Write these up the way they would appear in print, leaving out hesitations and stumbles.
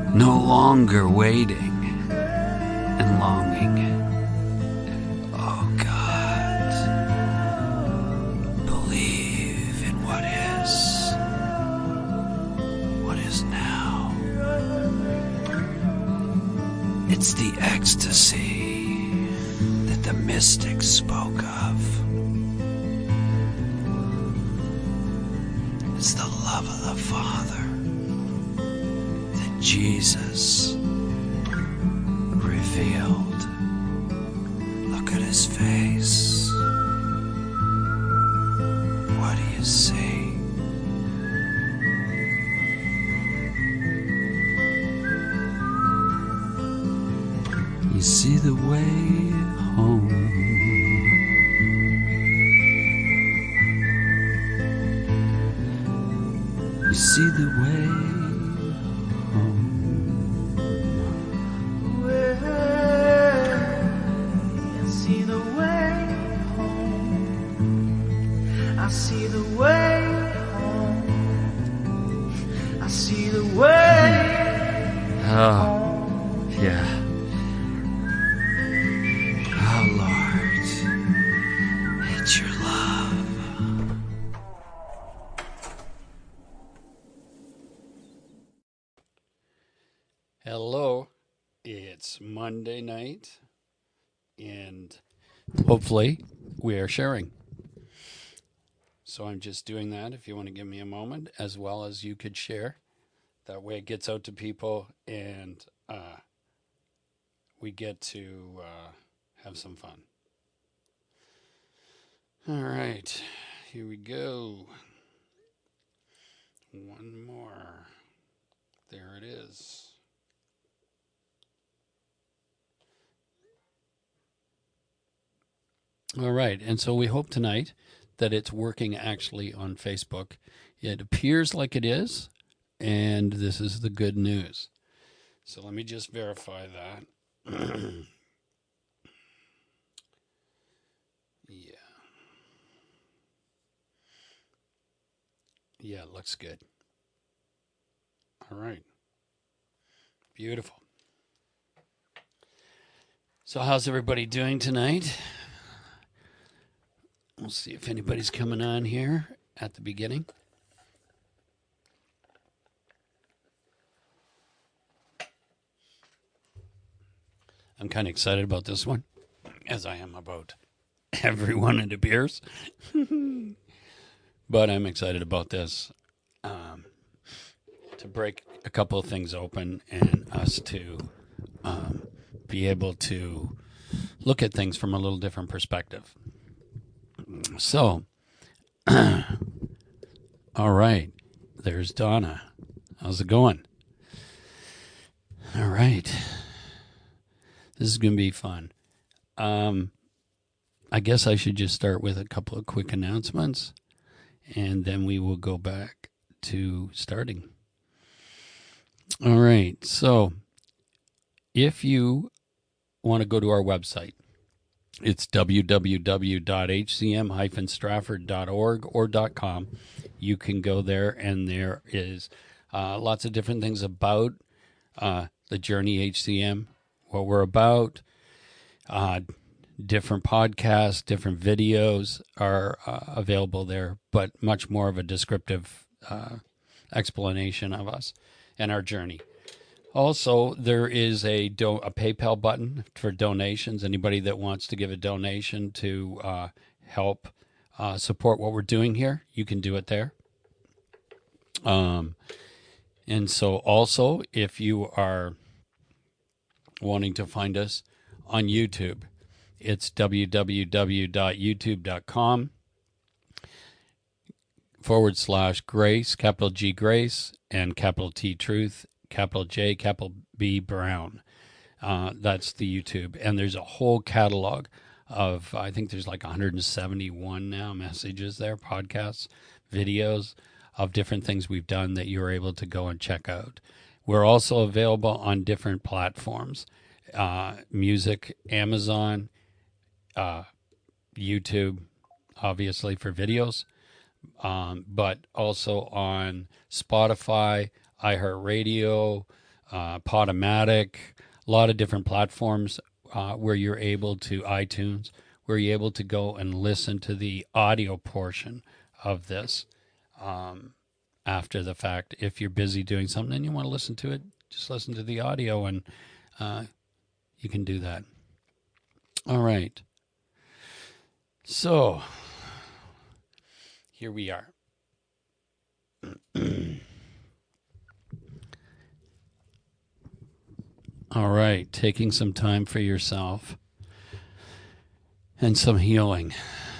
No longer waiting and longing. Oh God, believe in what is now. It's the ecstasy that the mystics spoke of. It's the love of the Father that Jesus revealed. Look at his face. What do you see? You see the way home. You see the way home. I see the way home. I see the way home. I see the way home. Yeah. Oh, Lord, it's your love. Hello, it's Monday night, and hopefully we are sharing. So I'm just doing that if you want to give me a moment, as well as you could share. That way it gets out to people, and we get to have some fun. All right, here we go. One more. There it is. All right, and so we hope tonight that it's working actually on Facebook. It appears like it is, and this is the good news. So let me just verify that. Yeah, it looks good. All right. Beautiful. So how's everybody doing tonight? We'll see if anybody's coming on here at the beginning. I'm kind of excited about this one, as I am about everyone, it appears. But I'm excited about this, to break a couple of things open and us to be able to look at things from a little different perspective. So, all right, there's Donna. How's it going? All right. This is going to be fun. I guess I should just start with a couple of quick announcements, and then we will go back to starting. All right. So if you want to go to our website, it's www.hcm-strafford.org or .com. You can go there, and there is lots of different things about the Journey HCM, what we're about. Different podcasts, different videos are available there, but much more of a descriptive explanation of us and our journey. Also, there is a PayPal button for donations. Anybody that wants to give a donation to help support what we're doing here, you can do it there. And so also, if you are wanting to find us on YouTube, it's www.youtube.com/Grace, capital G Grace, and capital T Truth, capital J, capital B Brown. That's the YouTube. And there's a whole catalog of, I think there's like 171 now messages there, podcasts, videos of different things we've done that you're able to go and check out. We're also available on different platforms, music, Amazon, YouTube, obviously for videos, but also on Spotify, iHeartRadio, Podomatic, a lot of different platforms where you're able to, iTunes, where you're able to go and listen to the audio portion of this after the fact. If you're busy doing something and you want to listen to it, just listen to the audio, and you can do that. All right. So here we are. All right, taking some time for yourself and some healing.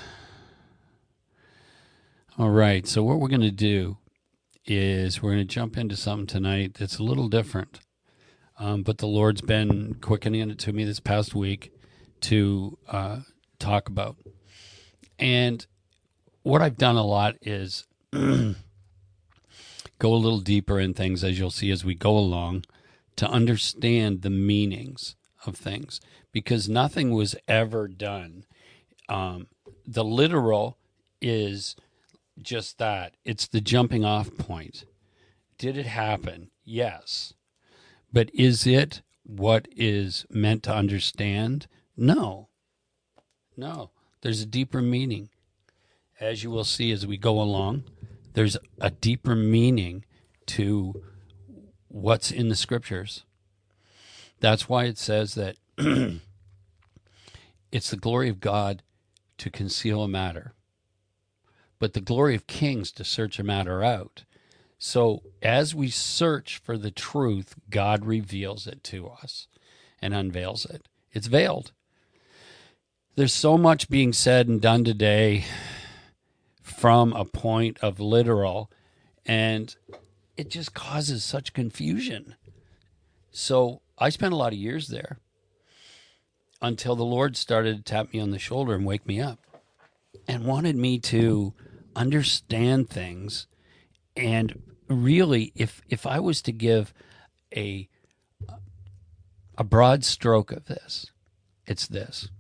All right, so what we're going to do is we're going to jump into something tonight that's a little different, but the Lord's been quickening it to me this past week to talk about. And what I've done a lot is go a little deeper in things, as you'll see as we go along, to understand the meanings of things, because nothing was ever done. The literal is just that. It's the jumping off point. Did it happen? Yes. But is it what is meant to understand? No. No. There's a deeper meaning. As you will see as we go along, there's a deeper meaning to what's in the scriptures. That's why it says that it's the glory of God to conceal a matter, but the glory of kings to search a matter out. So as we search for the truth, God reveals it to us and unveils it. It's veiled. There's so much being said and done today from a point of literal, and it just causes such confusion. So I spent a lot of years there until the Lord started to tap me on the shoulder and wake me up and wanted me to understand things. And really, if I was to give a broad stroke of this, it's this.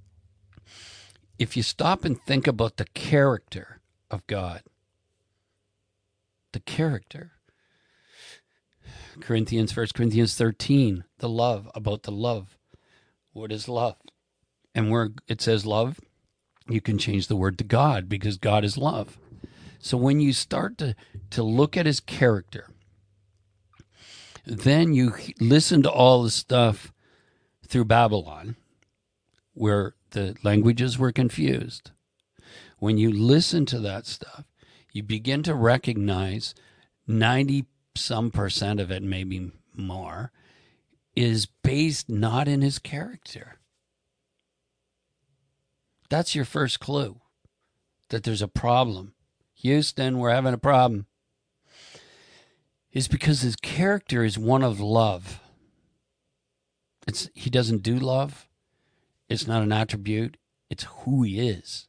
If you stop and think about the character of God, the character, 1 Corinthians 13, the love, about the love. What is love? And where it says love, you can change the word to God, because God is love. So when you start to look at his character, then you listen to all the stuff through Babylon, where the languages were confused. When you listen to that stuff, you begin to recognize 90% of it, maybe more, is based not in his character. That's your first clue that there's a problem. Houston, we're having a problem. Is because his character is one of love. He doesn't do love. It's not an attribute. It's who he is.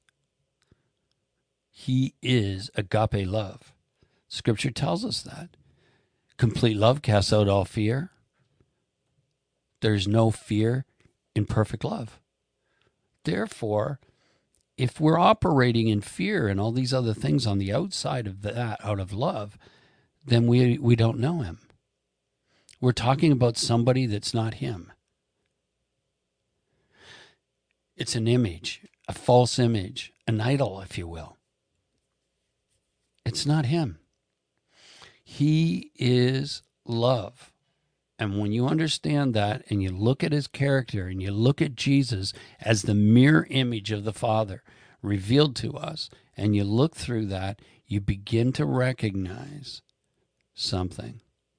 He is agape love. Scripture tells us that. Complete love casts out all fear. There's no fear in perfect love. Therefore, if we're operating in fear and all these other things on the outside of that, out of love, then we don't know him. We're talking about somebody that's not him. It's an image, a false image, an idol, if you will. It's not him. He is love. And when you understand that and you look at his character and you look at Jesus as the mirror image of the Father revealed to us, and you look through that, you begin to recognize something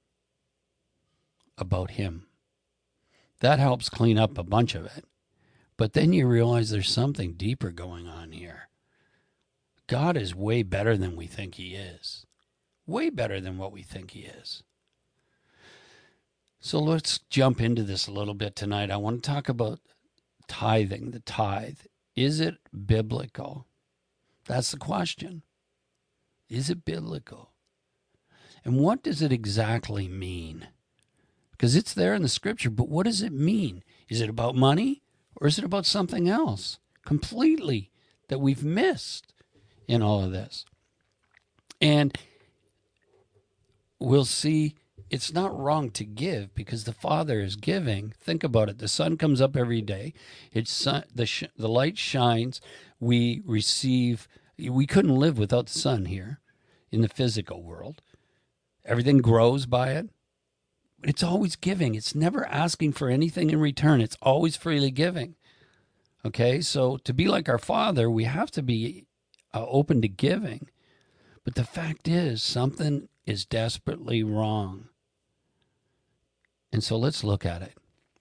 about him. That helps clean up a bunch of it. But then you realize there's something deeper going on here. God is way better than we think he is. Way better than what we think he is. So let's jump into this a little bit tonight. I want to talk about tithing, the tithe. Is it biblical? That's the question. Is it biblical? And what does it exactly mean? Because it's there in the scripture, but what does it mean? Is it about money, or is it about something else completely that we've missed in all of this? And we'll see it's not wrong to give because the Father is giving. Think about it. The sun comes up every day. The light shines. We receive. We couldn't live without the sun here in the physical world. Everything grows by it. It's always giving. It's never asking for anything in return. It's always freely giving. Okay, so to be like our Father, we have to be open to giving. But the fact is, something is desperately wrong. And so let's look at it.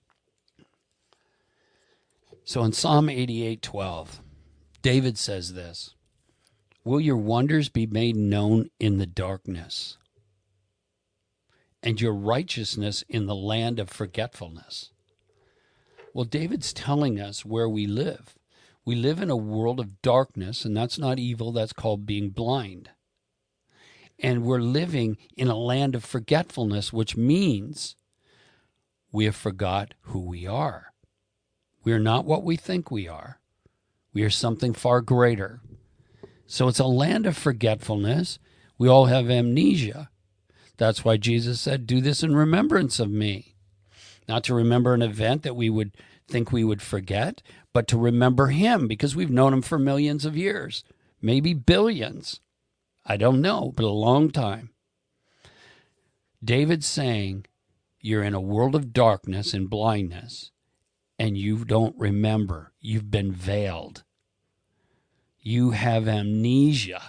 So in Psalm 88:12, David says this, "Will your wonders be made known in the darkness, and your righteousness in the land of forgetfulness?" Well, David's telling us where we live. We live in a world of darkness, and that's not evil. That's called being blind. And we're living in a land of forgetfulness, which means we have forgot who we are. We are not what we think we are. We are something far greater. So it's a land of forgetfulness. We all have amnesia. That's why Jesus said, "Do this in remembrance of me." Not to remember an event that we would think we would forget, but to remember him because we've known him for millions of years, maybe billions. I don't know, but a long time. David's saying, you're in a world of darkness and blindness, and you don't remember. You've been veiled. You have amnesia.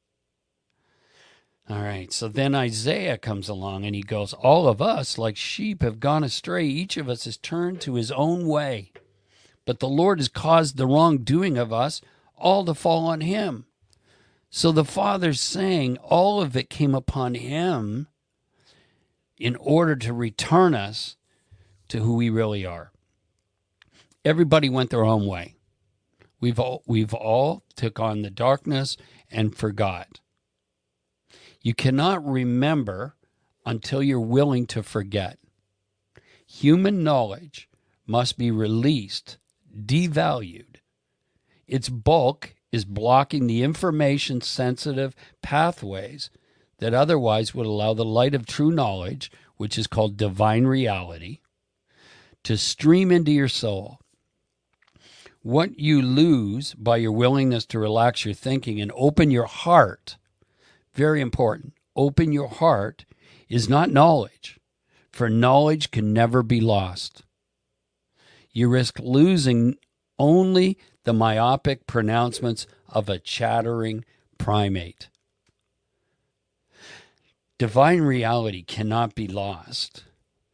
All right, so then Isaiah comes along and he goes, all of us like sheep have gone astray. Each of us has turned to his own way. But the Lord has caused the wrongdoing of us all to fall on him. So the Father's saying all of it came upon him in order to return us to who we really are. Everybody went their own way. We've all took on the darkness and forgot. You cannot remember until you're willing to forget. Human knowledge must be released, devalued. Its bulk is blocking the information-sensitive pathways that otherwise would allow the light of true knowledge, which is called divine reality, to stream into your soul. What you lose by your willingness to relax your thinking and open your heart, very important, open your heart, is not knowledge, for knowledge can never be lost. You risk losing only the myopic pronouncements of a chattering primate. Divine reality cannot be lost.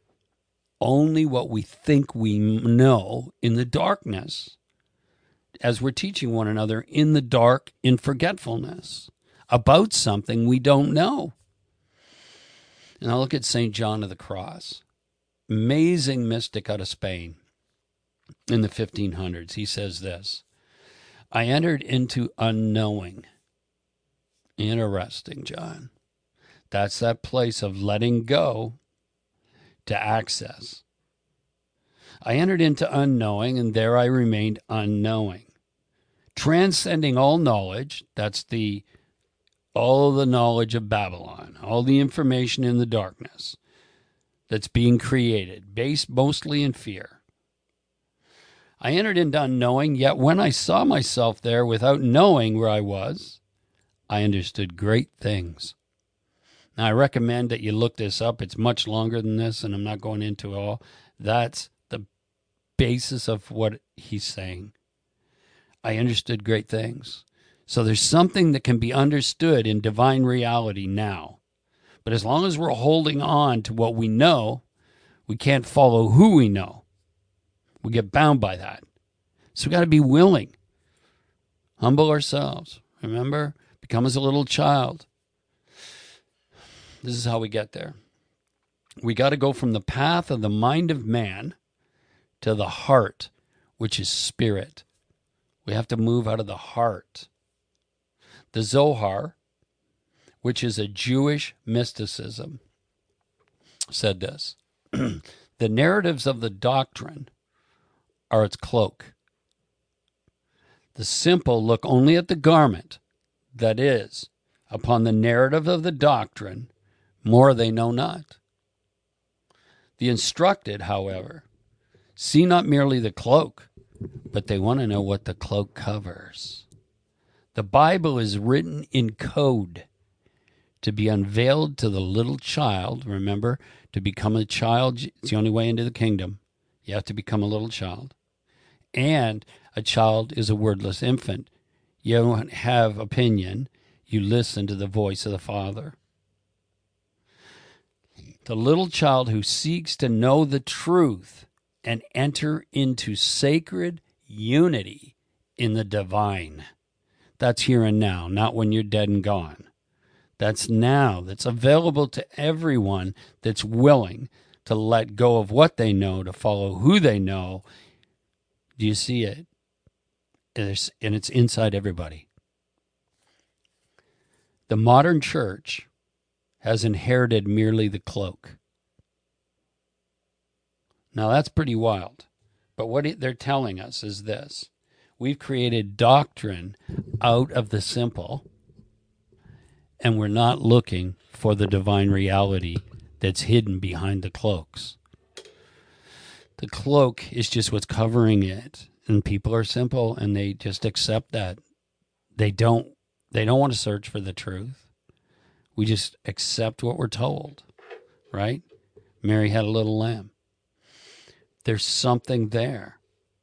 Only what we think we know in the darkness, as we're teaching one another in the dark, in forgetfulness, about something we don't know. And I'll look at St. John of the Cross, amazing mystic out of Spain in the 1500s. He says this, I entered into unknowing. Interesting, John. That's that place of letting go to access. I entered into unknowing, and there I remained unknowing. Transcending all knowledge, that's all the knowledge of Babylon, all the information in the darkness that's being created, based mostly in fear. I entered into unknowing, yet when I saw myself there without knowing where I was, I understood great things. Now, I recommend that you look this up. It's much longer than this, and I'm not going into it all. That's the basis of what he's saying. I understood great things. So there's something that can be understood in divine reality now. But as long as we're holding on to what we know, we can't follow who we know. We get bound by that. So we got to be willing. Humble ourselves. Remember? Become as a little child. This is how we get there. We got to go from the path of the mind of man to the heart, which is spirit. We have to move out of the heart. The Zohar, which is a Jewish mysticism, said this. The narratives of the doctrine are its cloak. The simple look only at the garment, that is, upon the narrative of the doctrine, more they know not. The instructed, however, see not merely the cloak, but they want to know what the cloak covers. The Bible is written in code to be unveiled to the little child. Remember, to become a child, it's the only way into the kingdom. You have to become a little child. And a child is a wordless infant. You don't have opinion. You listen to the voice of the Father. The little child who seeks to know the truth and enter into sacred unity in the divine. That's here and now, not when you're dead and gone. That's now. That's available to everyone that's willing to let go of what they know, to follow who they know. Do you see it? And it's inside everybody. The modern church has inherited merely the cloak. Now that's pretty wild. But what they're telling us is this. We've created doctrine out of the simple, and we're not looking for the divine reality that's hidden behind the cloaks. The cloak is just what's covering it, and people are simple, and they just accept that. They don't want to search for the truth. We just accept what we're told, right? Mary had a little lamb. There's something there.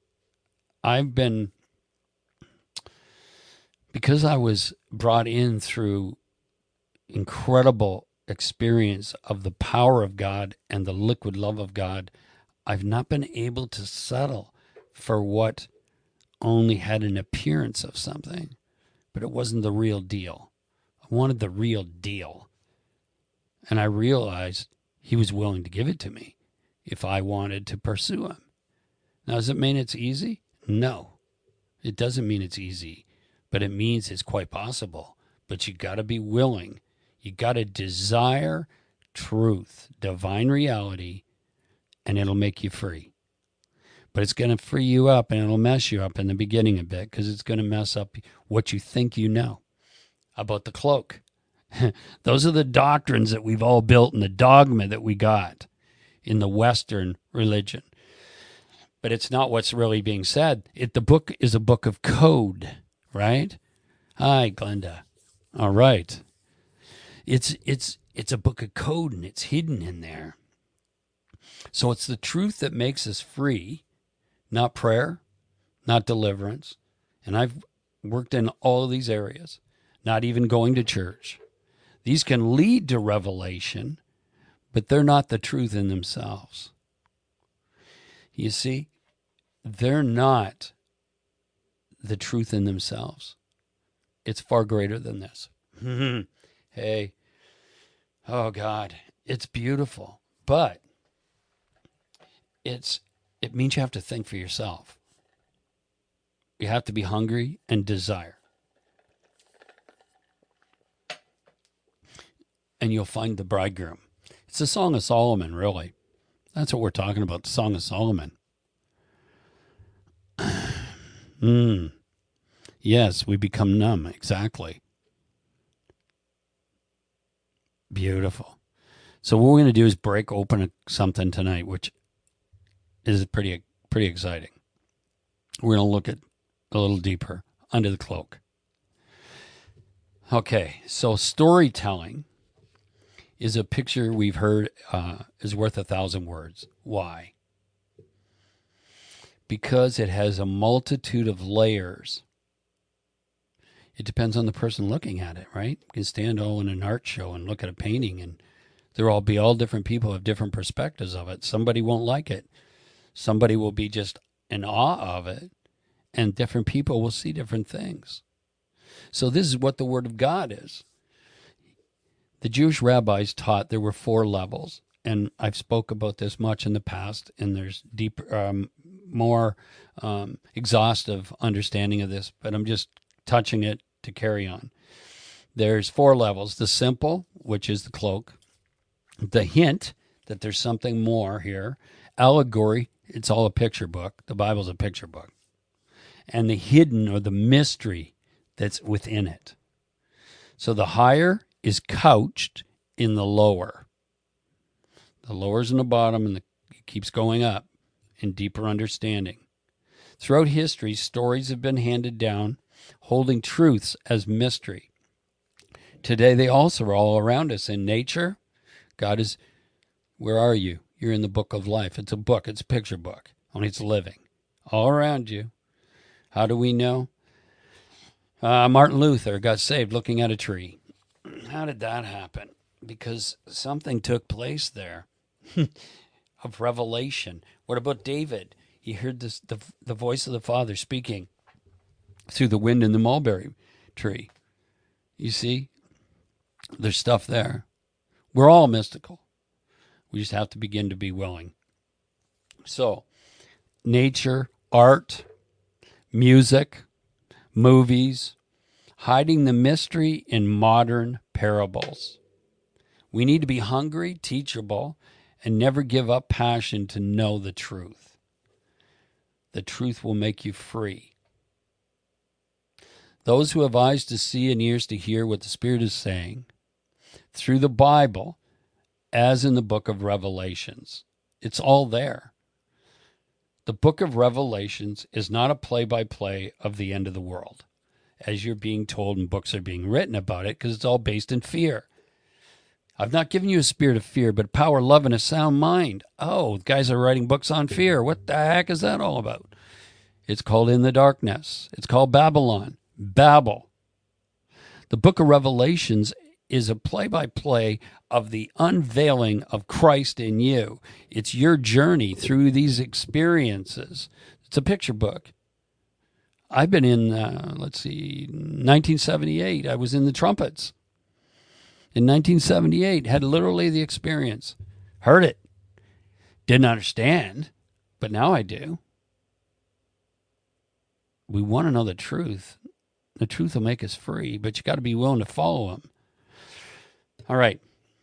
Because I was brought in through incredible experience of the power of God and the liquid love of God, I've not been able to settle for what only had an appearance of something, but it wasn't the real deal. I wanted the real deal. And I realized he was willing to give it to me if I wanted to pursue him. Now, does it mean it's easy? No, it doesn't mean it's easy, but it means it's quite possible. But you got to be willing. You got to desire truth, divine reality, and it'll make you free. But it's going to free you up, and it'll mess you up in the beginning a bit, because it's going to mess up what you think you know about the cloak. Those are the doctrines that we've all built and the dogma that we got in the Western religion. But it's not what's really being said. The book is a book of code, right? Hi, Glenda. All right. It's a book of code, and it's hidden in there. So it's the truth that makes us free, not prayer, not deliverance. And I've worked in all of these areas, not even going to church. These can lead to revelation, but they're not the truth in themselves. You see, they're not the truth in themselves. It's far greater than this. Hey, oh God, it's beautiful, but it means you have to think for yourself. You have to be hungry and desire. And you'll find the bridegroom. It's the Song of Solomon, really. That's what we're talking about, the Song of Solomon. Yes, we become numb, exactly. Beautiful. So what we're going to do is break open something tonight, which is pretty exciting. We're going to look at a little deeper under the cloak. Okay, so storytelling is a picture we've heard is worth 1,000 words. Why? Because it has a multitude of layers. It depends on the person looking at it, right? You can stand all in an art show and look at a painting, and there'll be all different people have different perspectives of it. Somebody won't like it. Somebody will be just in awe of it, and different people will see different things. So this is what the Word of God is. The Jewish rabbis taught there were 4 levels, and I've spoke about this much in the past, and there's deeper, more exhaustive understanding of this, but I'm just touching it to carry on. There's 4 levels. The simple, which is the cloak. The hint that there's something more here. Allegory, it's all a picture book. The Bible's a picture book. And the hidden, or the mystery that's within it. So the higher is couched in the lower. The lower's in the bottom, and it keeps going up in deeper understanding. Throughout history, stories have been handed down, holding truths as mystery. Today, they also are all around us. In nature, God is, where are you? You're in the book of life. It's a book. It's a picture book. Only it's living. All around you. How do we know? Martin Luther got saved looking at a tree. How did that happen? Because something took place there of revelation. What about David? He heard the voice of the Father speaking through the wind in the mulberry tree. You see, there's stuff there. We're all mystical. We just have to begin to be willing. So, nature, art, music, movies, hiding the mystery in modern parables. We need to be hungry, teachable, and never give up passion to know the truth. The truth will make you free. Those who have eyes to see and ears to hear what the Spirit is saying, through the Bible, as in the book of Revelations. It's all there. The book of Revelations is not a play-by-play of the end of the world, as you're being told and books are being written about it, because it's all based in fear. I've not given you a spirit of fear, but power, love, and a sound mind. Oh, guys are writing books on fear. What the heck is that all about? It's called In the Darkness. It's called Babylon. Babel. The book of Revelations is a play-by-play of the unveiling of Christ in you. It's your journey through these experiences. It's a picture book. I've been in, 1978. I was in the trumpets. In 1978, had literally the experience. Heard it. Didn't understand, but now I do. We want to know the truth. The truth will make us free, but you got to be willing to follow him. All right.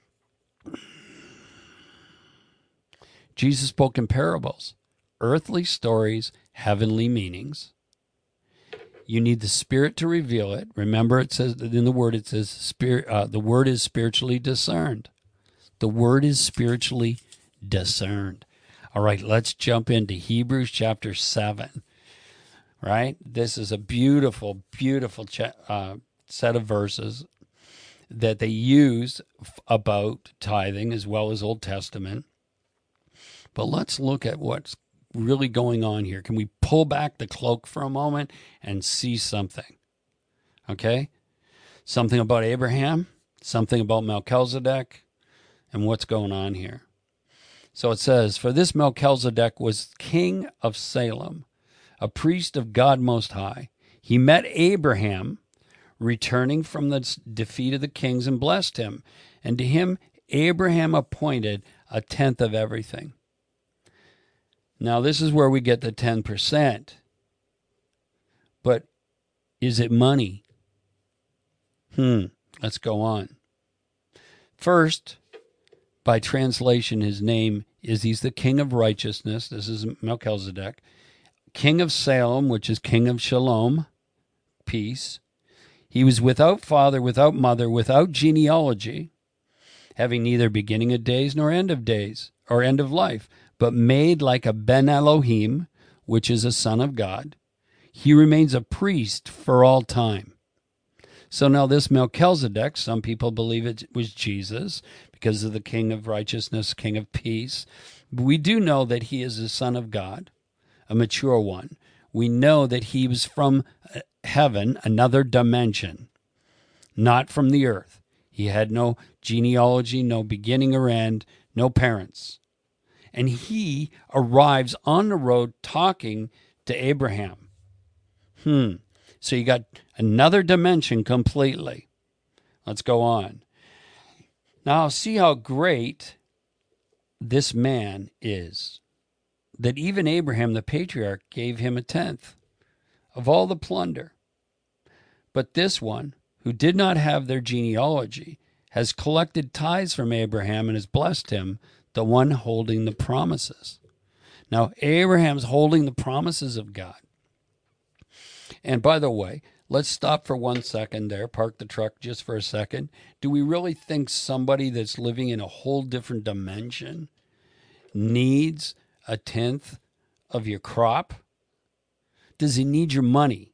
Jesus spoke in parables, earthly stories, heavenly meanings. You need the Spirit to reveal it. Remember, it says in the Word, it says spirit. The Word is spiritually discerned. The Word is spiritually discerned. All right, let's jump into Hebrews chapter 7. Right? This is a beautiful, beautiful set of verses that they use about tithing as well as Old Testament. But let's look at what's really going on here. Can we pull back the cloak for a moment and see something? Okay? Something about Abraham, something about Melchizedek, and what's going on here. So it says, for this Melchizedek was king of Salem, a priest of God Most High. He met Abraham returning from the defeat of the kings and blessed him. And to him, Abraham appointed a tenth of everything. Now, this is where we get the 10%. But is it money? Let's go on. First, by translation, his name is he's the king of righteousness. This is Melchizedek. King of Salem, which is king of Shalom, peace. He was without father, without mother, without genealogy, having neither beginning of days nor end of days, or end of life, but made like a Ben Elohim, which is a son of God. He remains a priest for all time. So now this Melchizedek, some people believe it was Jesus because of the king of righteousness, king of peace. But we do know that he is the son of God, a mature one. We know that he was from heaven, another dimension, not from the earth. He had no genealogy, no beginning or end, no parents. And he arrives on the road talking to Abraham. So you got another dimension completely. Let's go on. Now see how great this man is, that even Abraham, the patriarch, gave him a tenth of all the plunder. But this one, who did not have their genealogy, has collected tithes from Abraham and has blessed him, the one holding the promises. Now, Abraham's holding the promises of God. And by the way, let's stop for 1 second there, park the truck just for a second. Do we really think somebody that's living in a whole different dimension needs a tenth of your crop? Does he need your money?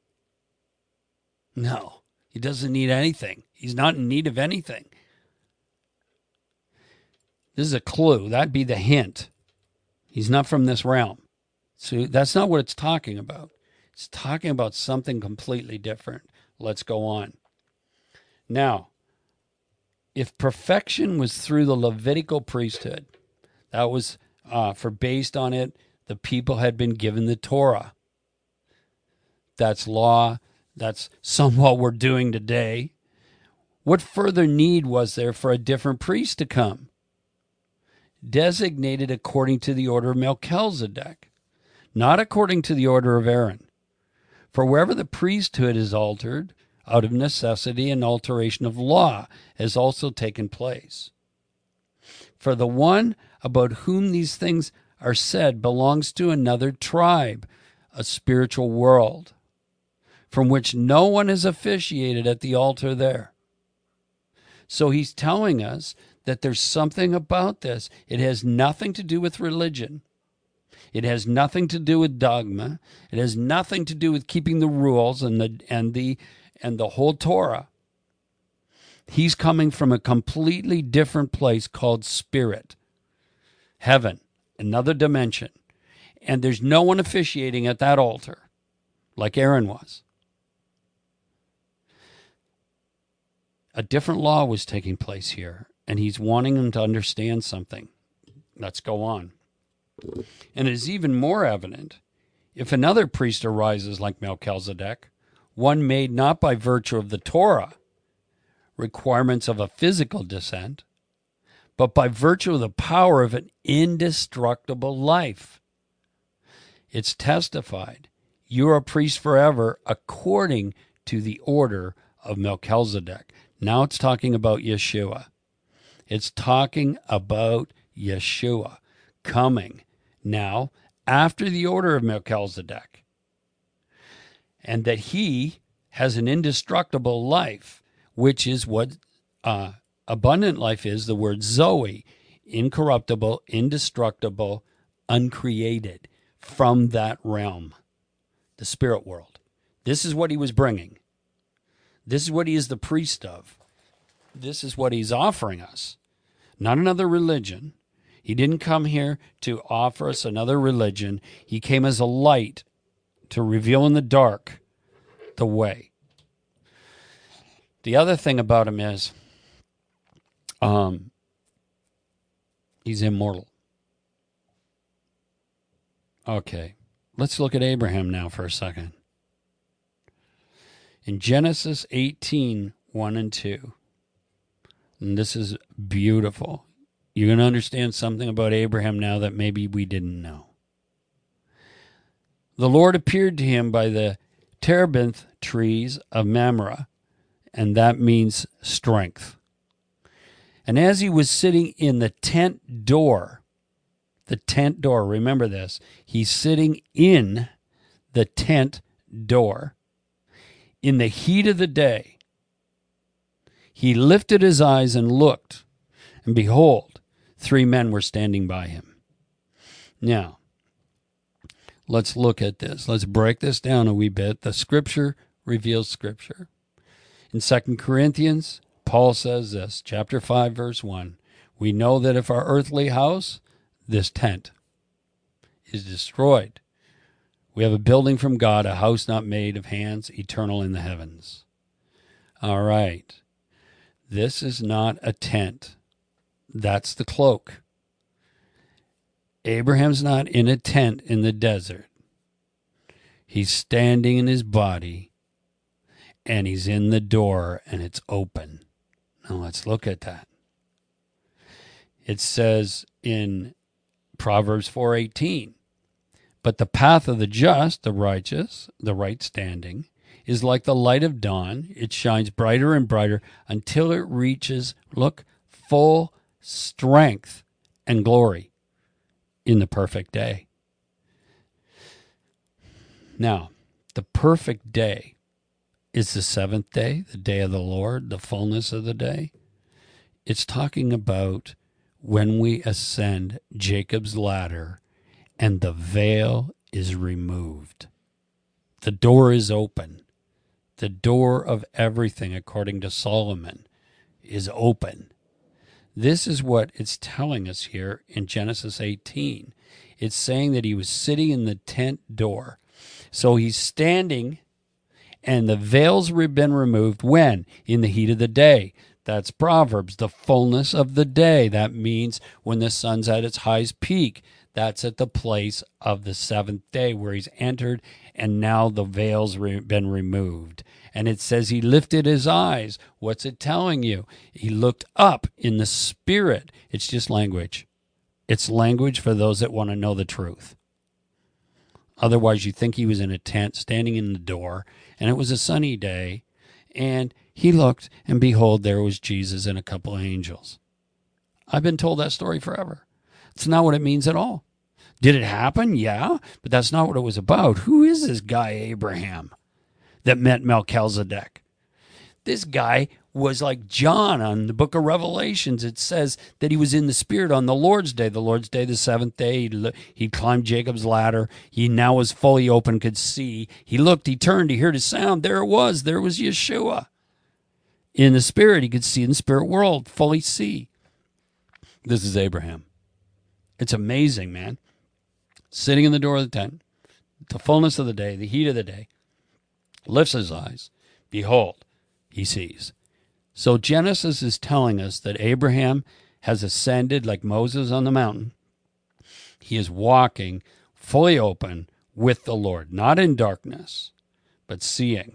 No, he doesn't need anything. He's not in need of anything. This is a clue. That'd be the hint. He's not from this realm. So that's not what it's talking about. It's talking about something completely different. Let's go on. Now, if perfection was through the Levitical priesthood, that was based on it, the people had been given the Torah. That's law. That's somewhat we're doing today. What further need was there for a different priest to come? Designated according to the order of Melchizedek, not according to the order of Aaron. For wherever the priesthood is altered, out of necessity an alteration of law has also taken place. For the one about whom these things are said belongs to another tribe, a spiritual world, from which no one is officiated at the altar there. So he's telling us that there's something about this. It has nothing to do with religion. It has nothing to do with dogma. It has nothing to do with keeping the rules and the whole Torah. He's coming from a completely different place called spirit, heaven, another dimension. And there's no one officiating at that altar like Aaron was. A different law was taking place here, and he's wanting them to understand something. Let's go on. And it is even more evident if another priest arises like Melchizedek, one made not by virtue of the Torah, requirements of a physical descent, but by virtue of the power of an indestructible life. It's testified, you are a priest forever according to the order of Melchizedek. Now it's talking about Yeshua. It's talking about Yeshua coming now after the order of Melchizedek. And that he has an indestructible life, which is what abundant life is, the word Zoe, incorruptible, indestructible, uncreated, from that realm, the spirit world. This is what he was bringing. This is what he is the priest of. This is what he's offering us. Not another religion. He didn't come here to offer us another religion. He came as a light to reveal in the dark the way. The other thing about him is he's immortal. Okay, let's look at Abraham now for a second. In Genesis 18, 1 and 2, and this is beautiful. You're going to understand something about Abraham now that maybe we didn't know. The Lord appeared to him by the terebinth trees of Mamre, and that means strength. And as he was sitting in the tent door, remember this, he's sitting in the tent door, in the heat of the day, he lifted his eyes and looked, and behold, 3 men were standing by him. Now, let's look at this. Let's break this down a wee bit. The Scripture reveals Scripture. In 2 Corinthians, Paul says this, chapter 5, verse 1, we know that if our earthly house, this tent, is destroyed, we have a building from God, a house not made of hands, eternal in the heavens. All right. This is not a tent. That's the cloak. Abraham's not in a tent in the desert. He's standing in his body, and he's in the door, and it's open. Now let's look at that. It says in Proverbs 4:18, but the path of the just, the righteous, the right standing, is like the light of dawn. It shines brighter and brighter until it reaches, look, full strength and glory in the perfect day. Now, the perfect day is the 7th day, the day of the Lord, the fullness of the day. It's talking about when we ascend Jacob's ladder and the veil is removed. The door is open. The door of everything, according to Solomon, is open. This is what it's telling us here in Genesis 18. It's saying that he was sitting in the tent door. So he's standing, and the veils have been removed when? In the heat of the day. That's Proverbs, the fullness of the day. That means when the sun's at its highest peak. That's at the place of the seventh day where he's entered, and now the veil's been removed. And it says he lifted his eyes. What's it telling you? He looked up in the spirit. It's just language. It's language for those that want to know the truth. Otherwise, you think he was in a tent standing in the door, and it was a sunny day, and he looked, and behold, there was Jesus and a couple of angels. I've been told that story forever. It's not what it means at all. Did it happen? Yeah, but that's not what it was about. Who is this guy Abraham that met Melchizedek? This guy was like John on the book of Revelations. It says that he was in the Spirit on the Lord's Day. The Lord's Day, the seventh day, he climbed Jacob's ladder. He now was fully open, could see. He looked, he turned, he heard a sound. There it was. There was Yeshua. In the Spirit, he could see in the spirit world, fully see. This is Abraham. It's amazing, man. Sitting in the door of the tent, the fullness of the day, the heat of the day, lifts his eyes. Behold, he sees. So Genesis is telling us that Abraham has ascended like Moses on the mountain. He is walking fully open with the Lord, not in darkness, but seeing.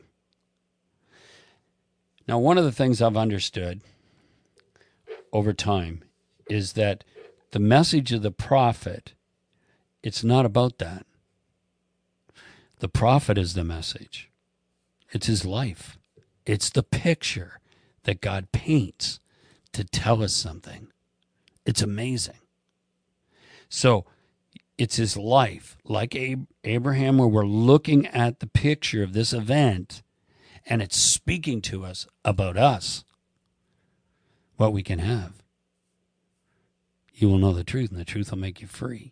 Now, one of the things I've understood over time is that the message of the prophet, it's not about that. The prophet is the message. It's his life. It's the picture that God paints to tell us something. It's amazing. So it's his life, like Abraham, where we're looking at the picture of this event, and it's speaking to us about us, what we can have. You will know the truth, and the truth will make you free.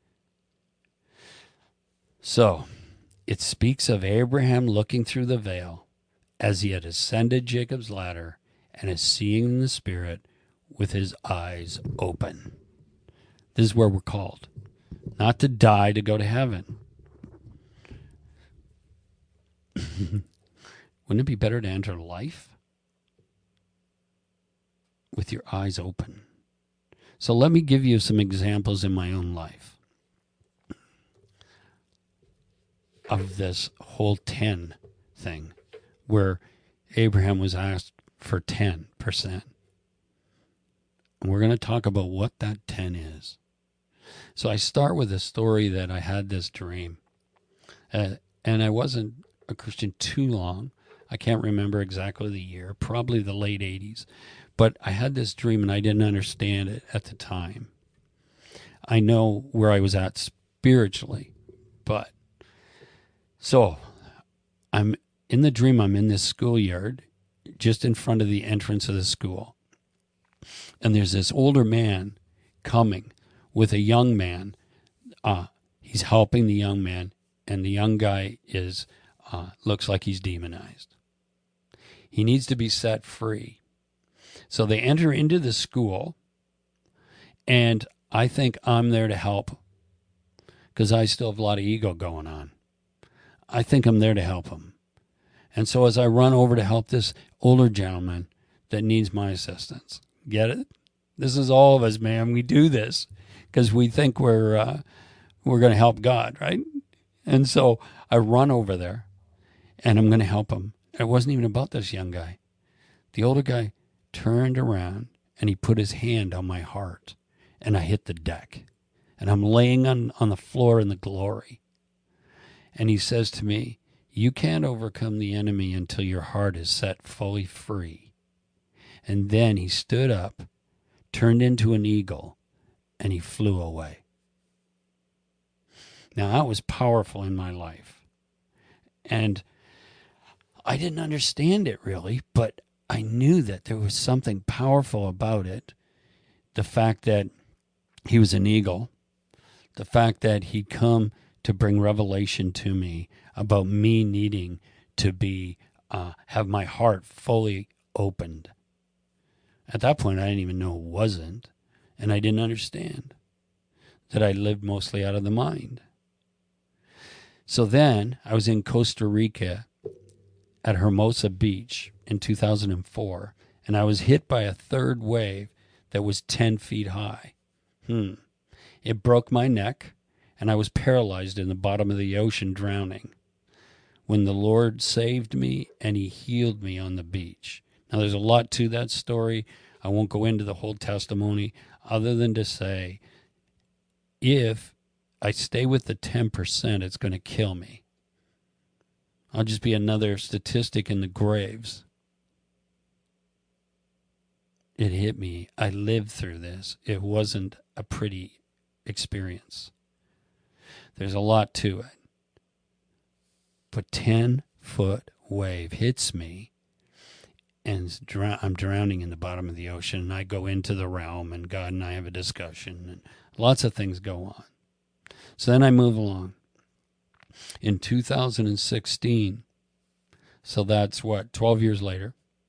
So it speaks of Abraham looking through the veil as he had ascended Jacob's ladder and is seeing in the Spirit with his eyes open. This is where we're called. Not to die, to go to heaven. Wouldn't it be better to enter life with your eyes open? So let me give you some examples in my own life of this whole 10 thing, where Abraham was asked for 10%. And we're going to talk about what that 10 is. So I start with a story that I had this dream. And I wasn't a Christian too long. I can't remember exactly the year, probably the late 80s. But I had this dream and I didn't understand it at the time. I know where I was at spiritually, but so I'm in the dream. I'm in this schoolyard just in front of the entrance of the school. And there's this older man coming with a young man. He's helping the young man, and the young guy is looks like he's demonized. He needs to be set free. So they enter into the school, and I think I'm there to help because I still have a lot of ego going on. I think I'm there to help him. And so as I run over to help this older gentleman that needs my assistance, get it? This is all of us, man. We do this because we think we're going to help God, right? And so I run over there, and I'm going to help him. It wasn't even about this young guy. The older guy turned around, and he put his hand on my heart, and I hit the deck. And I'm laying on the floor in the glory. And he says to me, "You can't overcome the enemy until your heart is set fully free." And then he stood up, turned into an eagle, and he flew away. Now, that was powerful in my life. And I didn't understand it really, but I knew that there was something powerful about it the fact that he was an eagle, the fact that he'd come to bring revelation to me about me needing to be have my heart fully opened. At that point, I didn't even know it wasn't, and I didn't understand that I lived mostly out of the mind. So then I was in Costa Rica at Hermosa Beach in 2004, and I was hit by a third wave that was 10 feet high. It broke my neck, and I was paralyzed in the bottom of the ocean, drowning, when the Lord saved me and he healed me on the beach. Now, there's a lot to that story. I won't go into the whole testimony other than to say, if I stay with the 10%, it's going to kill me. I'll just be another statistic in the graves. It hit me. I lived through this. It wasn't a pretty experience. There's a lot to it. But 10-foot wave hits me, and I'm drowning in the bottom of the ocean, and I go into the realm, and God and I have a discussion, and lots of things go on. So then I move along. In 2016, so that's 12 years later,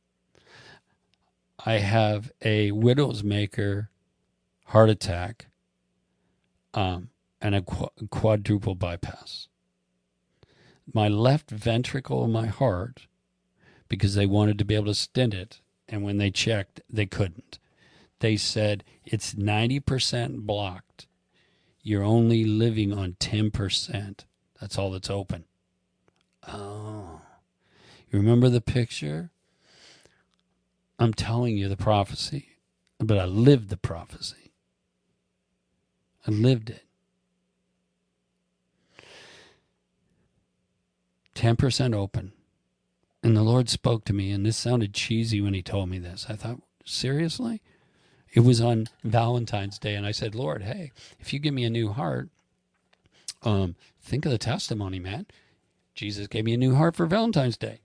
I have a widow's maker heart attack and a quadruple bypass. My left ventricle of my heart, because they wanted to be able to stent it, and when they checked, they couldn't. They said, it's 90% blocked. You're only living on 10%. That's all that's open. Oh. You remember the picture? I'm telling you the prophecy, but I lived the prophecy. I lived it. 10% open. And the Lord spoke to me, and this sounded cheesy when he told me this. I thought, seriously? It was on Valentine's Day, and I said, Lord, hey, if you give me a new heart, think of the testimony, man. Jesus gave me a new heart for Valentine's Day.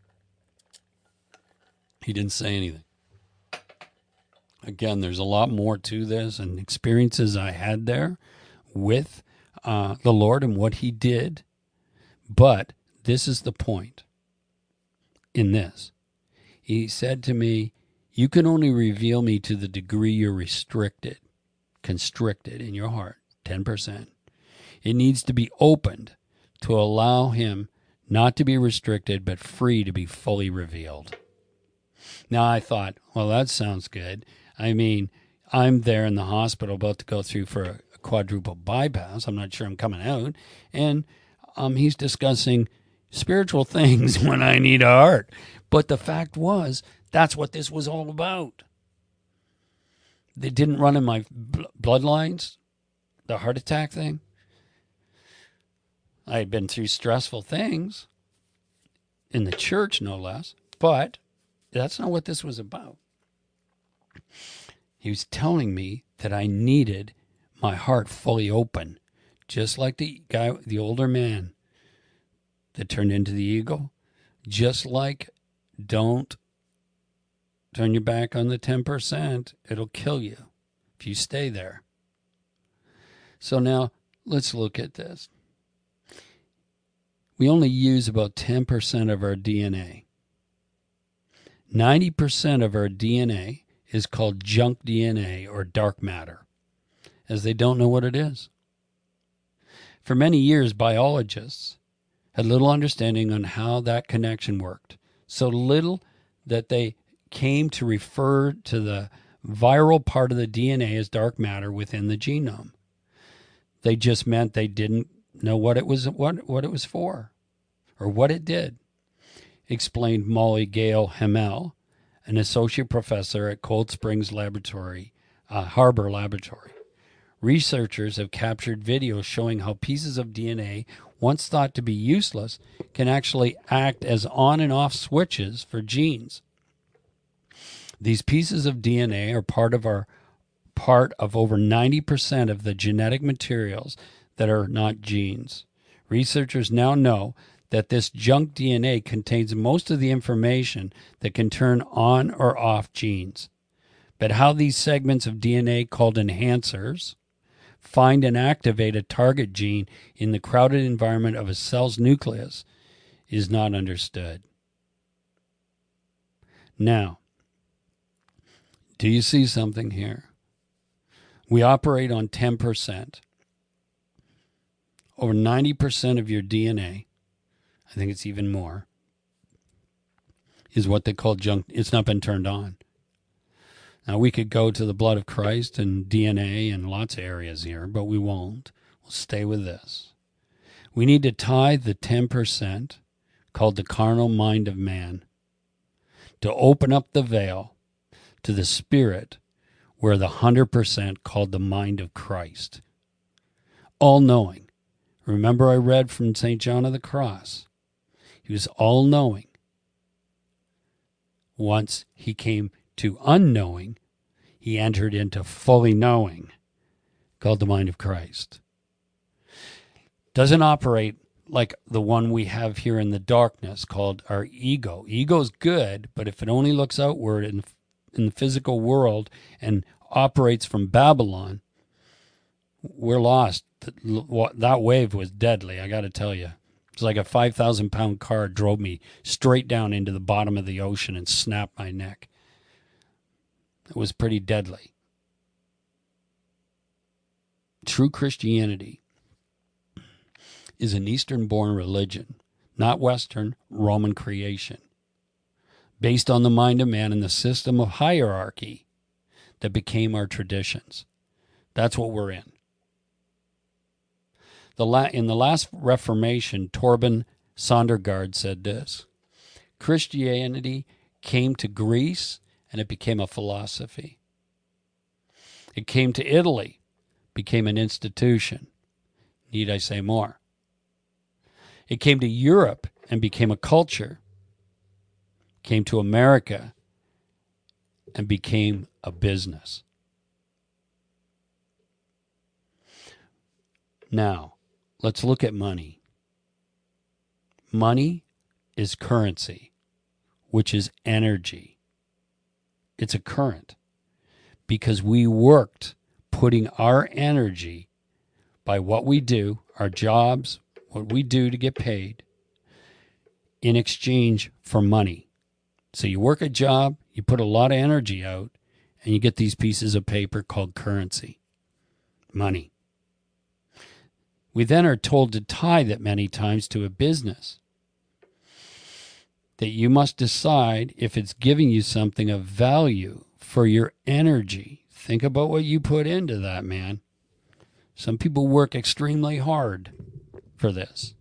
He didn't say anything. Again, there's a lot more to this and experiences I had there with the Lord and what he did. But this is the point in this. He said to me, you can only reveal me to the degree you're constricted in your heart, 10%. It needs to be opened to allow him not to be restricted, but free to be fully revealed. Now I thought, well, that sounds good. I mean, I'm there in the hospital about to go through for a quadruple bypass. I'm not sure I'm coming out. And he's discussing spiritual things when I need a heart. But the fact was, that's what this was all about. They didn't run in my bloodlines, the heart attack thing. I had been through stressful things in the church, no less. But that's not what this was about. He was telling me that I needed my heart fully open, just like the guy, the older man that turned into the eagle. Just like, don't turn your back on the 10%. It'll kill you if you stay there. So now let's look at this. We only use about 10% of our DNA. 90% of our DNA is called junk DNA or dark matter, as they don't know what it is. For many years, biologists had little understanding on how that connection worked. So little that they came to refer to the viral part of the DNA as dark matter within the genome. They just meant they didn't know what it was for or what it did, explained Molly Gale Hamel, an associate professor at Cold Springs Harbor Laboratory. Researchers have captured videos showing how pieces of DNA, once thought to be useless, can actually act as on and off switches for genes. These pieces of DNA are part of over 90% of the genetic materials that are not genes. Researchers now know that this junk DNA contains most of the information that can turn on or off genes. but how these segments of DNA called enhancers find and activate a target gene in the crowded environment of a cell's nucleus is not understood. Now, do you see something here? We operate on 10%. Over 90% of your DNA, I think it's even more, is what they call junk. It's not been turned on. Now, we could go to the blood of Christ and DNA and lots of areas here, but we won't. We'll stay with this. We need to tie the 10% called the carnal mind of man to open up the veil to the spirit where the 100% called the mind of Christ. All-knowing. Remember I read from St. John of the Cross. He was all-knowing. Once he came to unknowing, he entered into fully knowing, called the mind of Christ. Doesn't operate like the one we have here in the darkness called our ego. Ego's good, but if it only looks outward in the physical world and operates from Babylon, we're lost. That wave was deadly, I got to tell you. It's like a 5,000-pound car drove me straight down into the bottom of the ocean and snapped my neck. It was pretty deadly. True Christianity is an Eastern-born religion, not Western Roman creation, based on the mind of man and the system of hierarchy that became our traditions. That's what we're in. In the last Reformation, Torben Sondergaard said this: Christianity came to Greece and it became a philosophy. It came to Italy, became an institution. Need I say more? It came to Europe and became a culture. Came to America and became a business. Now, let's look at money. Money is currency, which is energy. It's a current because we worked putting our energy by what we do, our jobs, what we do to get paid, in exchange for money. So you work a job, you put a lot of energy out, and you get these pieces of paper called currency, money. We then are told to tie that many times to a business, that you must decide if it's giving you something of value for your energy. Think about what you put into that, man. Some people work extremely hard for this.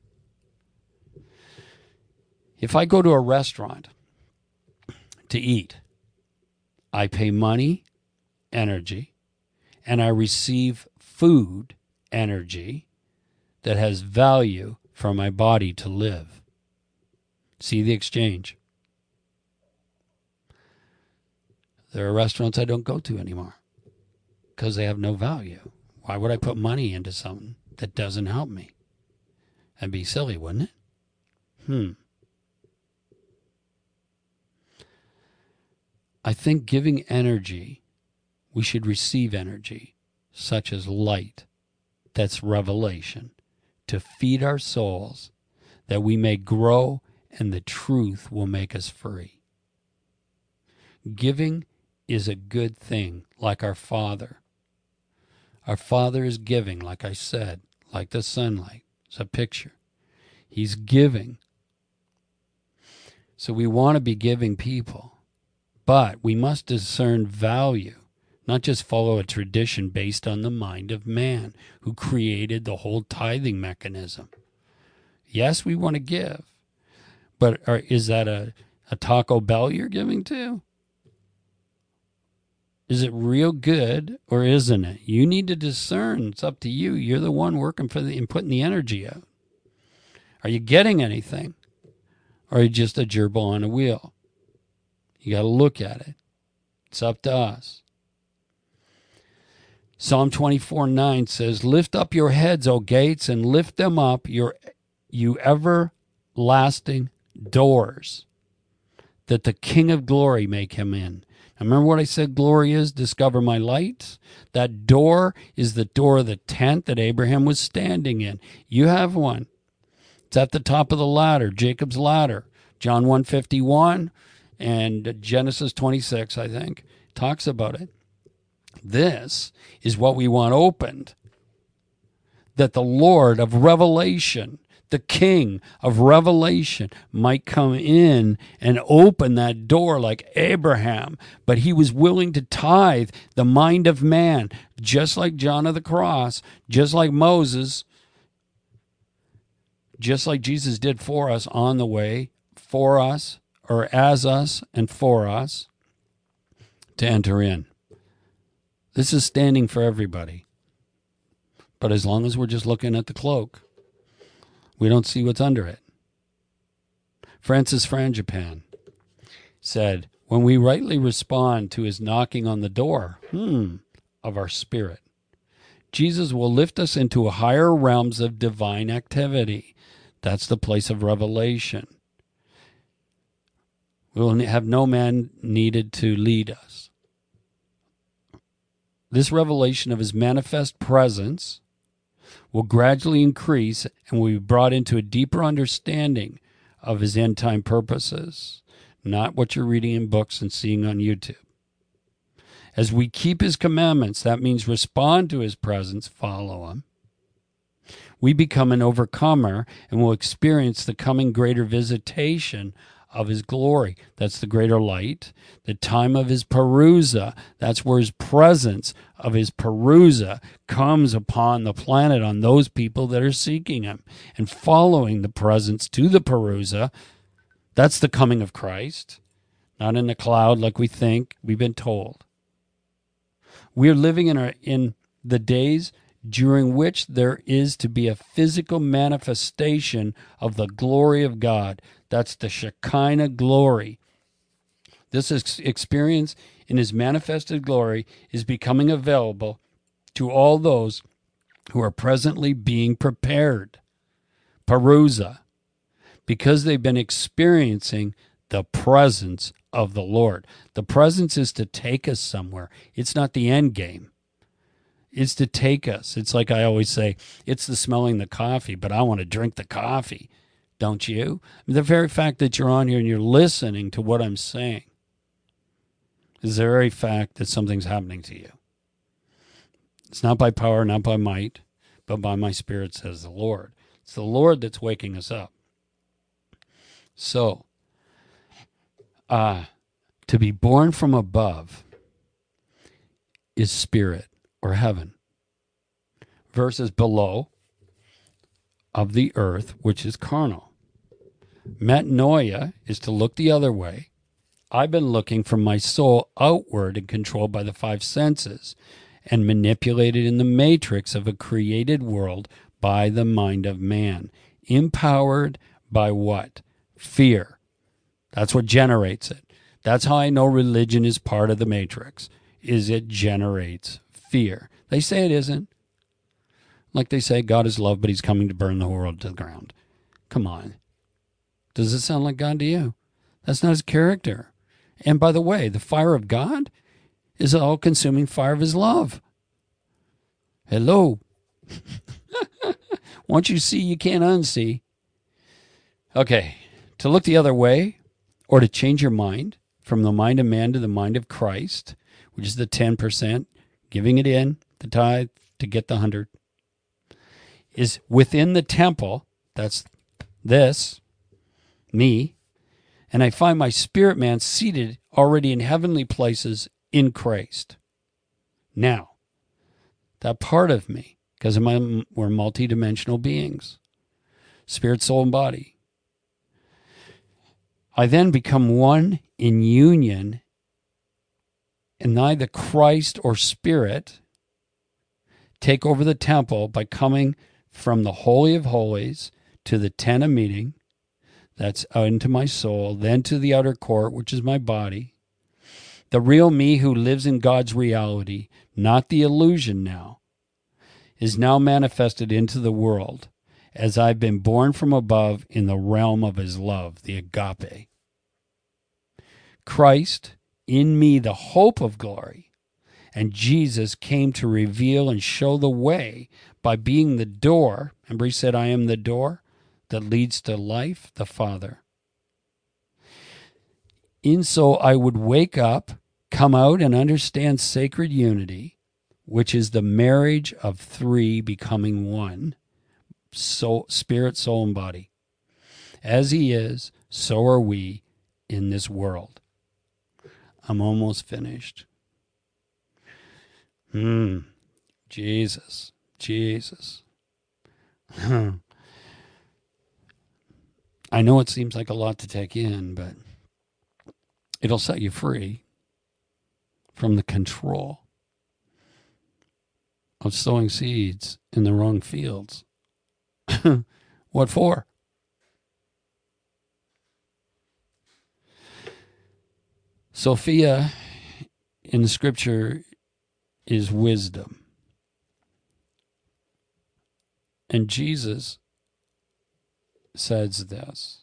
If I go to a restaurant to eat, I pay money, energy, and I receive food, energy, that has value for my body to live. See the exchange? There are restaurants I don't go to anymore because they have no value. Why would I put money into something that doesn't help me? That'd be silly, wouldn't it? I think giving energy, we should receive energy, such as light, that's revelation, to feed our souls, that we may grow and the truth will make us free. Giving is a good thing, like our Father. Our Father is giving, like I said, like the sunlight. It's a picture. He's giving. So we want to be giving people, but we must discern value, not just follow a tradition based on the mind of man who created the whole tithing mechanism. Yes, we want to give, but is that a Taco Bell you're giving to? Is it real good or isn't it? You need to discern. It's up to you. You're the one working for and putting the energy out. Are you getting anything? Or are you just a gerbil on a wheel? You got to look at it. It's up to us. Psalm 24:9 says, "Lift up your heads, O gates, and lift them up, you everlasting doors, that the King of glory may come in." Remember what I said glory is? Discover my light. That door is the door of the tent that Abraham was standing in. You have one. It's at the top of the ladder, Jacob's ladder. John 1:51 and Genesis 26, I think, talks about it. This is what we want opened. That the Lord of revelation, the King of revelation, might come in and open that door like Abraham. But he was willing to tithe the mind of man, just like John of the Cross, just like Moses, just like Jesus did for us on the way, for us, or as us and for us, to enter in. This is standing for everybody. But as long as we're just looking at the cloak, we don't see what's under it. Francis Frangipane said, when we rightly respond to his knocking on the door of our spirit, Jesus will lift us into higher realms of divine activity. That's the place of revelation. We will have no man needed to lead us. This revelation of his manifest presence will gradually increase and will be brought into a deeper understanding of his end-time purposes, not what you're reading in books and seeing on YouTube. As we keep his commandments, that means respond to his presence, follow him, we become an overcomer and will experience the coming greater visitation of his glory. That's the greater light. The time of his parousia, that's where his presence of his parousia comes upon the planet on those people that are seeking him and following the presence to the parousia. That's the coming of Christ, not in a cloud like we think, we've been told. We're living in the days during which there is to be a physical manifestation of the glory of God. That's the Shekinah glory. This experience in his manifested glory is becoming available to all those who are presently being prepared. Parousia. Because they've been experiencing the presence of the Lord. The presence is to take us somewhere. It's not the end game. It's to take us. It's like I always say, it's the smelling the coffee, but I want to drink the coffee. Don't you? The very fact that you're on here and you're listening to what I'm saying is the very fact that something's happening to you. It's not by power, not by might, but by my spirit, says the Lord. It's the Lord that's waking us up. So, to be born from above is spirit or heaven, versus below of the earth, which is carnal. Metanoia is to look the other way. I've been looking from my soul outward and controlled by the five senses and manipulated in the matrix of a created world by the mind of man. Empowered by what? Fear. That's what generates it. That's how I know religion is part of the matrix, is it generates fear. They say it isn't. Like they say God is love, but he's coming to burn the world to the ground. Come on. Does it sound like God to you? That's not his character. And by the way, the fire of God is an all-consuming fire of his love. Hello. Once you see, you can't unsee. Okay. To look the other way, or to change your mind from the mind of man to the mind of Christ, which is the 10%, giving it in, the tithe, to get the 100, is within the temple. That's this, me, and I find my spirit man seated already in heavenly places in Christ. Now, that part of me, because we're multidimensional beings, spirit, soul, and body, I then become one in union, and neither Christ or Spirit take over the temple by coming from the Holy of Holies to the tent of meeting, that's into my soul, then to the outer court, which is my body. The real me who lives in God's reality, not the illusion now, is now manifested into the world as I've been born from above in the realm of his love, the agape. Christ in me the hope of glory. And Jesus came to reveal and show the way by being the door. Remember he said, I am the door that leads to life, the Father. In so I would wake up, come out and understand sacred unity, which is the marriage of three becoming one, soul, spirit, soul, and body. As he is, so are we in this world. I'm almost finished. Jesus. I know it seems like a lot to take in, but it'll set you free from the control of sowing seeds in the wrong fields. What for? Sophia in the scripture is wisdom. And Jesus says this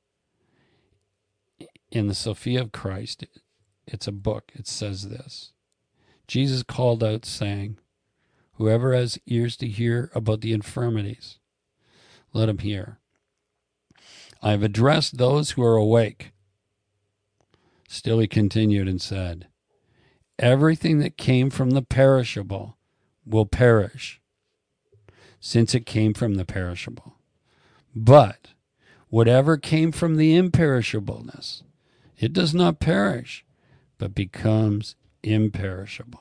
in the Sophia of Christ. It's a book. It says this. Jesus called out saying, whoever has ears to hear about the infirmities, let him hear. I have addressed those who are awake. Still he continued and said, everything that came from the perishable will perish, since it came from the perishable. But whatever came from the imperishableness, it does not perish, but becomes imperishable.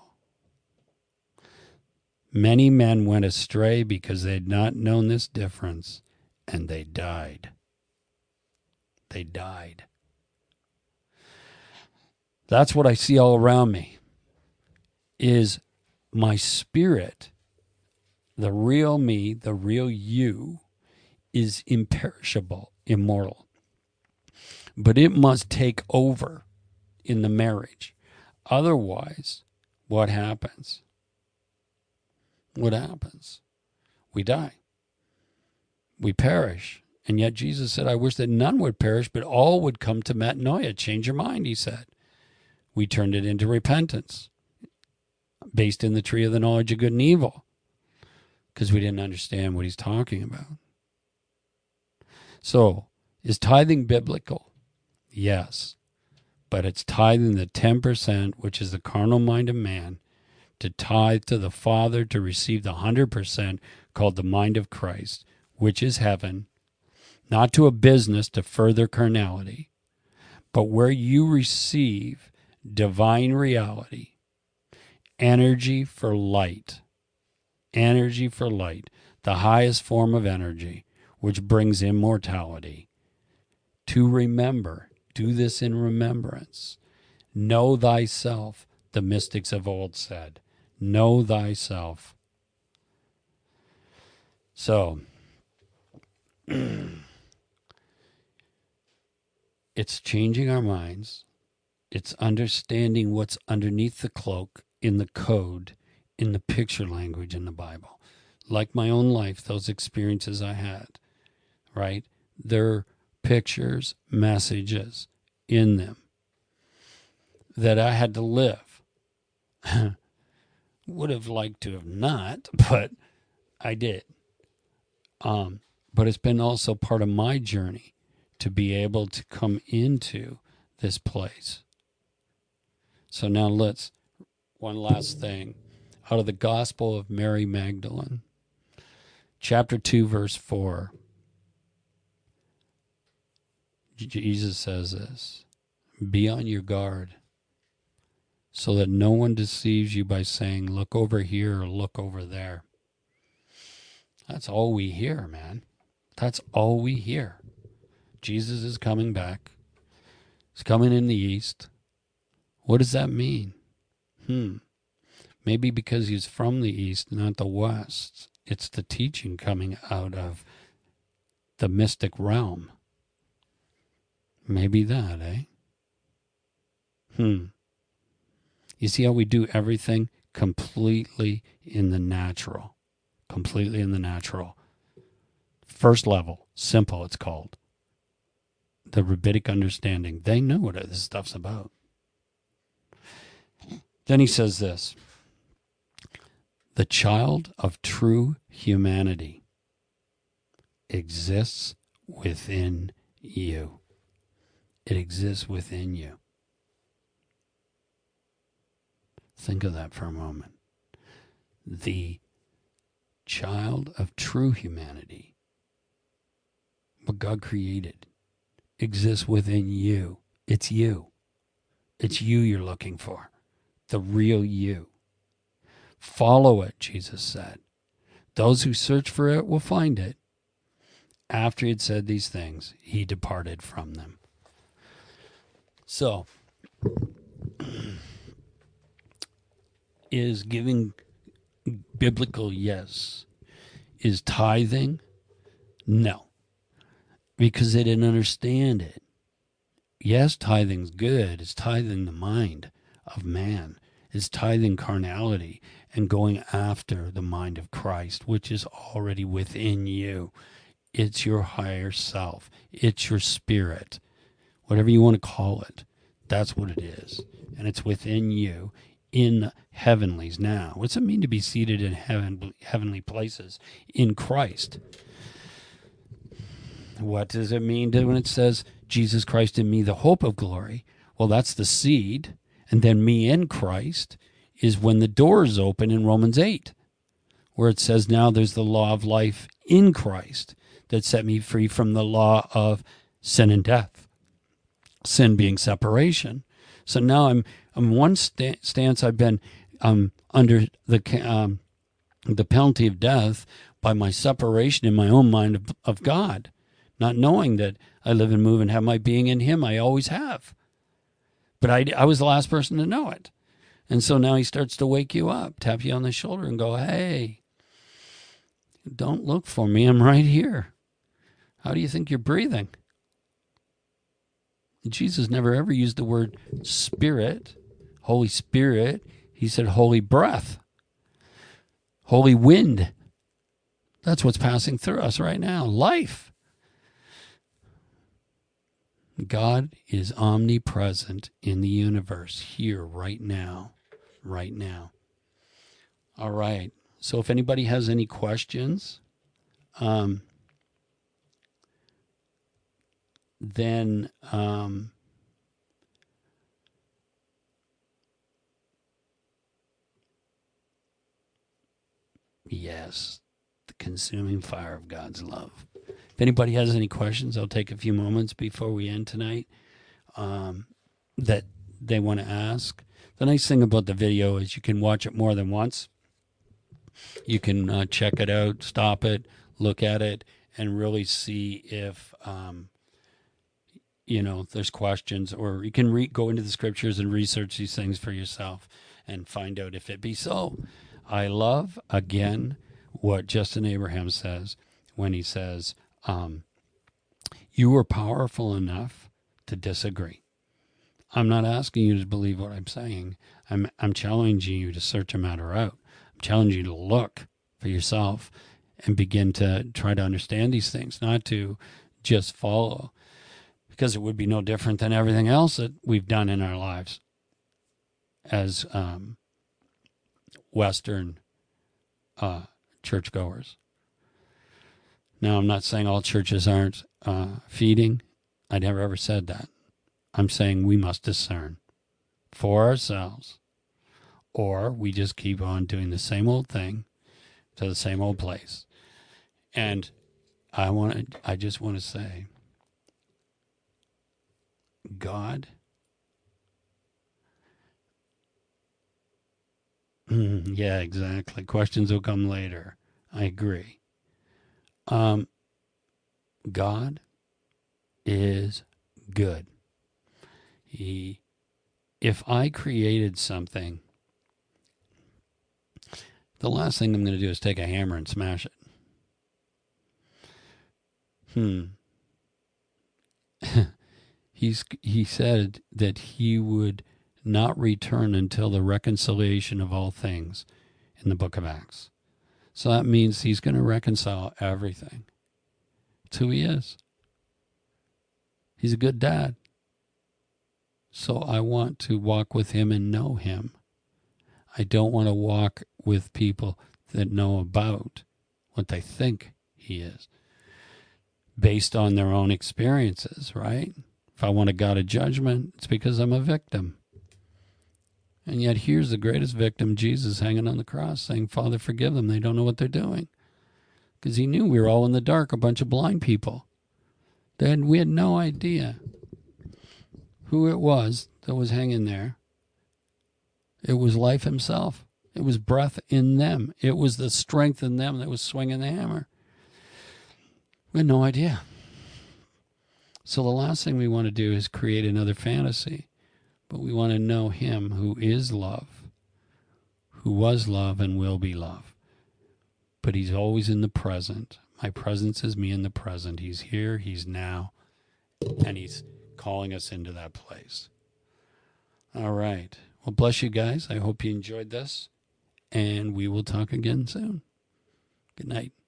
Many men went astray because they had not known this difference, and they died. They died. That's what I see all around me, is my spirit, the real me, the real you, is imperishable, immortal. But it must take over in the marriage. Otherwise, what happens? What happens? We die. We perish. And yet Jesus said, I wish that none would perish, but all would come to metanoia. Change your mind, he said. We turned it into repentance, based in the tree of the knowledge of good and evil, because we didn't understand what he's talking about. So, is tithing biblical? Yes. But it's tithing the 10%, which is the carnal mind of man, to tithe to the Father to receive the 100% called the mind of Christ, which is heaven, not to a business to further carnality, but where you receive divine reality, energy for light, the highest form of energy, which brings immortality. To remember, do this in remembrance. Know thyself, the mystics of old said. Know thyself. So, it's changing our minds. It's understanding what's underneath the cloak, in the code, in the picture language in the Bible. Like my own life, those experiences I had, right? They're pictures, messages in them that I had to live. Would have liked to have not, but I did. But it's been also part of my journey to be able to come into this place. So now one last thing, out of the Gospel of Mary Magdalene, chapter 2, verse 4. Jesus says this, be on your guard so that no one deceives you by saying, look over here or look over there. That's all we hear, man. That's all we hear. Jesus is coming back. He's coming in the east. What does that mean? Maybe because he's from the east, not the west. It's the teaching coming out of the mystic realm. Maybe that, eh? You see how we do everything completely in the natural. Completely in the natural. First level, simple it's called. The rabbinic understanding. They know what this stuff's about. Then he says this, the child of true humanity exists within you. It exists within you. Think of that for a moment. The child of true humanity, what God created, exists within you. It's you. It's you you're looking for. The real you. Follow it, Jesus said. Those who search for it will find it. After he had said these things, he departed from them. So, is giving biblical? Yes. Is tithing? No. Because they didn't understand it. Yes, tithing's good. It's tithing the mind of man. It's tithing carnality and going after the mind of Christ, which is already within you. It's your higher self. It's your spirit. Whatever you want to call it, that's what it is. And it's within you in heavenlies now. What's it mean to be seated in heavenly places in Christ? What does it mean when it says, Jesus Christ in me, the hope of glory? Well, that's the seed. And then me in Christ is when the door is open in Romans 8, where it says, now there's the law of life in Christ that set me free from the law of sin and death. Sin being separation. So now I'm one stance. I've been under the penalty of death by my separation in my own mind of God, not knowing that I live and move and have my being in him. I always have. But I was the last person to know it. And so now he starts to wake you up, tap you on the shoulder and go, hey, don't look for me. I'm right here. How do you think you're breathing? Jesus never ever used the word spirit, Holy Spirit. He said holy breath, holy wind. That's what's passing through us right now. Life. God is omnipresent in the universe here right now. Right now. All right. So if anybody has any questions, then yes, the consuming fire of God's love. If anybody has any questions, I'll take a few moments before we end tonight that they want to ask. The nice thing about the video is you can watch it more than once. You can check it out, stop it, look at it, and really see if there's questions, or you can go into the scriptures and research these things for yourself and find out if it be so. I love, again, what Justin Abraham says when he says, you are powerful enough to disagree. I'm not asking you to believe what I'm saying. I'm challenging you to search a matter out. I'm challenging you to look for yourself and begin to try to understand these things, not to just follow, because it would be no different than everything else that we've done in our lives as Western churchgoers. Now, I'm not saying all churches aren't feeding. I never ever said that. I'm saying we must discern for ourselves, or we just keep on doing the same old thing to the same old place. And I just want to say, God, yeah, exactly. Questions will come later. I agree. God is good. If I created something, the last thing I'm going to do is take a hammer and smash it. He said that he would not return until the reconciliation of all things in the book of Acts. So that means he's going to reconcile everything. It's who he is. He's a good dad. So I want to walk with him and know him I don't want to walk with people that know about what they think he is based on their own experiences, right? If I want a God of judgment, it's because I'm a victim. And yet here's the greatest victim, Jesus, hanging on the cross saying, Father, forgive them. They don't know what they're doing. Because he knew we were all in the dark, a bunch of blind people. We had no idea who it was that was hanging there. It was life himself. It was breath in them. It was the strength in them that was swinging the hammer. We had no idea. So the last thing we want to do is create another fantasy. But we want to know him who is love, who was love and will be love. But he's always in the present. My presence is me in the present. He's here, he's now, and he's calling us into that place. All right. Well, bless you guys. I hope you enjoyed this, and we will talk again soon. Good night.